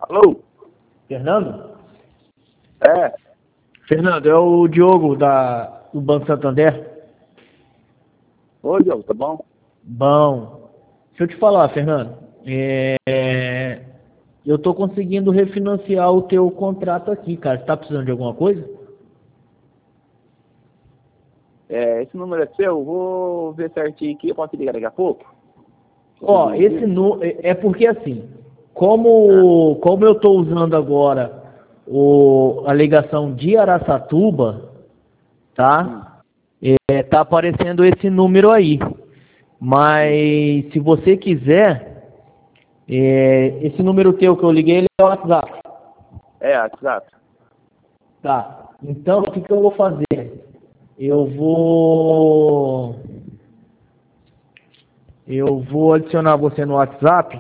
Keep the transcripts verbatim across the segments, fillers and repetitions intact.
Alô? Fernando? É. Fernando, é o Diogo da, do Banco Santander. Oi, Diogo, tá bom? Bom, deixa eu te falar, Fernando. É, eu tô conseguindo refinanciar o teu contrato aqui, cara. Você tá precisando de alguma coisa? É, esse número é seu? Eu vou ver certinho aqui. Eu posso te ligar daqui a pouco? Ó, esse nu é é porque assim, como, como eu tô usando agora o, a ligação de Araçatuba, Hum, tá? É, tá aparecendo esse número aí. sim. Mas se você quiser, é, esse número teu que eu liguei, ele é o WhatsApp. É, WhatsApp. Tá. Então, o que, que eu vou fazer? Eu vou. Eu vou adicionar você no WhatsApp.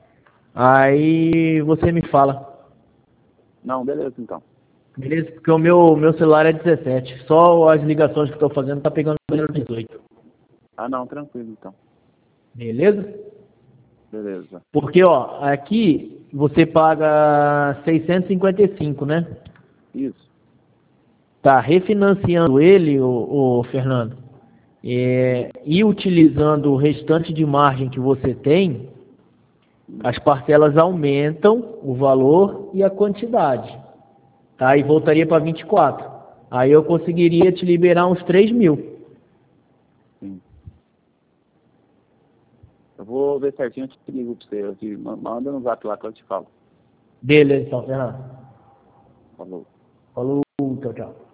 Aí você me fala. Não, beleza, então. Beleza? Porque o meu, meu celular é dezessete. Só as ligações que eu tô fazendo tá pegando o dezoito. Ah, não, tranquilo, então. Beleza? Beleza. Porque, ó, aqui você paga seiscentos e cinquenta e cinco, né? Isso. Tá refinanciando ele, o, Fernando, é, Hum, e utilizando o restante de margem que você tem, hum, as parcelas aumentam o valor e a quantidade, tá? E voltaria para vinte e quatro. Aí eu conseguiria te liberar uns três mil. sim. Eu vou ver certinho, eu te ligo pra você. Eu te manda no zap lá que eu te falo. Beleza, então, Fernando. Falou. Falou, tchau, tchau.